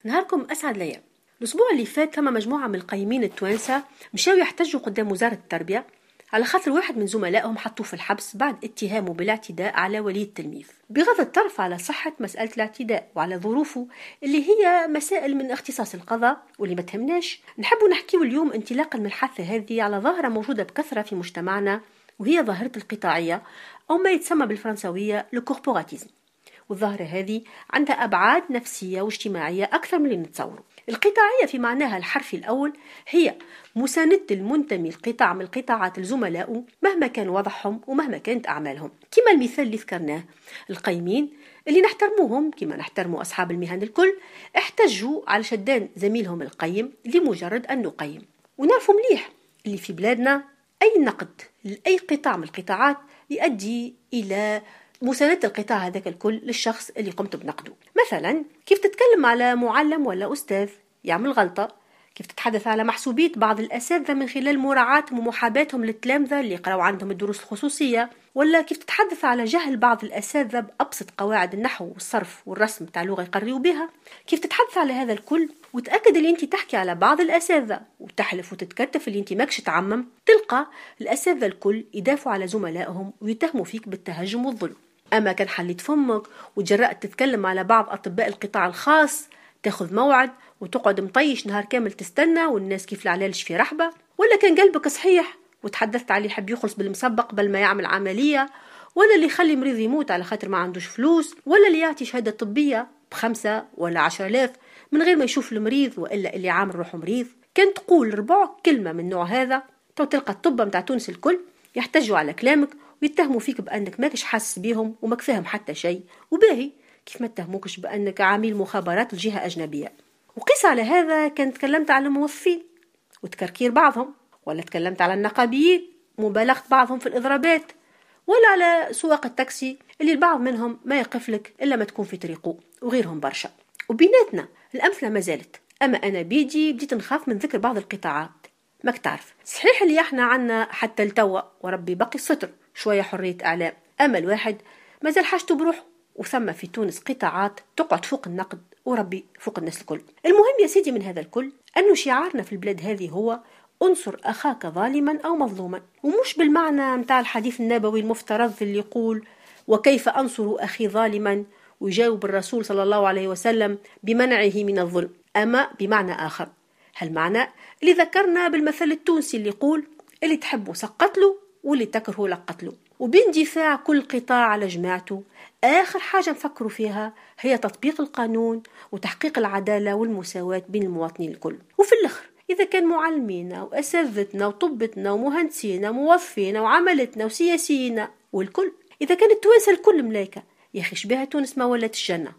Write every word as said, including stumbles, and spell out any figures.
نهاركم أسعد ليا. الأسبوع اللي فات فما مجموعة من القيمين التوانسة مشاو يحتجوا قدام وزارة التربية على خاطر واحد من زملائهم حطوه في الحبس بعد اتهامه بالاعتداء على ولي التلميذ، بغض الطرف على صحة مسألة الاعتداء وعلى ظروفه اللي هي مسائل من اختصاص القضاء واللي ما تهمناش. نحب نحكيه اليوم انطلاقا من الحادثة هذه على ظاهرة موجودة بكثرة في مجتمعنا، وهي ظاهرة القطاعية أو ما يتسمى بالفرنسوية الكوربوراتيزم. والظاهرة هذه عندها أبعاد نفسية واجتماعية أكثر من اللي نتصوره. القطاعية في معناها الحرفي الأول هي مساندة المنتمي القطاع من القطاعات الزملاء مهما كان وضعهم ومهما كانت أعمالهم، كما المثال اللي ذكرناه. القيمين اللي نحترموهم كما نحترموا أصحاب المهن الكل احتجوا على شدان زميلهم القيم لمجرد أن نقيم. ونعرفوا مليح اللي في بلادنا أي نقد لأي قطاع من القطاعات يؤدي إلى مساندة القطاع هذاك الكل للشخص اللي قمت بنقده. مثلا كيف تتكلم على معلم ولا أستاذ يعمل غلطة، كيف تتحدث على محسوبية بعض الأساتذة من خلال مراعاتهم ومحاباتهم للتلامذة اللي يقرأوا عندهم الدروس الخصوصية، ولا كيف تتحدث على جهل بعض الأساتذة بأبسط قواعد النحو والصرف والرسم تاع لغة يقريوا بها. كيف تتحدث على هذا الكل وتأكد اللي انت تحكي على بعض الأساتذة وتحلف وتتكتف اللي انت ماكش تعمم، تلقى الأساتذة الكل يدافعوا على زملائهم ويتهموا فيك بالتهجم والظلم. أما كان حليت فمك وتجرأت تتكلم على بعض أطباء القطاع الخاص، تاخذ موعد وتقعد مطيش نهار كامل تستنى والناس كيف العلاج في رحبة، ولا كان قلبك صحيح وتحدثت عليه يحب يخلص بالمسبق بل ما يعمل عملية، ولا اللي يخلي مريض يموت على خاطر ما عندوش فلوس، ولا اللي يعطي شهادة طبية بخمسة ولا عشر آلاف من غير ما يشوف المريض وإلا اللي عامل روحه مريض. كان تقول ربع كلمة من نوع هذا تو تلقى الطب متاع تونس الكل يحتجوا على كلامك ويتهموا فيك بأنك ماكش حاسس بيهم وماك فاهم حتى شيء، وباهي كيف ما تهموكش بأنك عميل مخابرات لجهة أجنبية. وقيس على هذا كان تكلمت على الموظفين وتكركير بعضهم، ولا تكلمت على النقابيين ومبالغة بعضهم في الإضرابات، ولا على سواق التاكسي اللي البعض منهم ما يقفلك إلا ما تكون في طريقه، وغيرهم برشا. وبيناتنا الأمثلة ما زالت. أما أنا بيدي بديت نخاف من ذكر بعض القطاعات. ماك تعرف صحيح اللي احنا عنا حتى التوى وربي باقي الستر شوية حرية إعلام، أما الواحد ما زال حاجته بروحه، وثم في تونس قطاعات تقعد فوق النقد وربي فوق الناس الكل. المهم يا سيدي من هذا الكل أنه شعارنا في البلاد هذه هو انصر أخاك ظالما أو مظلوما، ومش بالمعنى متاع الحديث النبوي المفترض اللي يقول وكيف أنصر أخي ظالما ويجاوب الرسول صلى الله عليه وسلم بمنعه من الظلم، أما بمعنى آخر. هالمعنى اللي ذكرنا بالمثل التونسي اللي يقول اللي تحبه سقطله واللي تكرهه لقتله. وباندفاع كل قطاع على جماعته آخر حاجة نفكروا فيها هي تطبيق القانون وتحقيق العدالة والمساواة بين المواطنين الكل. وفي الآخر إذا كان معلمينا وأساتذتنا وطبتنا ومهندسينا وموظفينا وعملتنا وسياسينا والكل، إذا كانت التوانسة الكل ملايكة، يا أخي شبيها تونس ما ولت الجنة.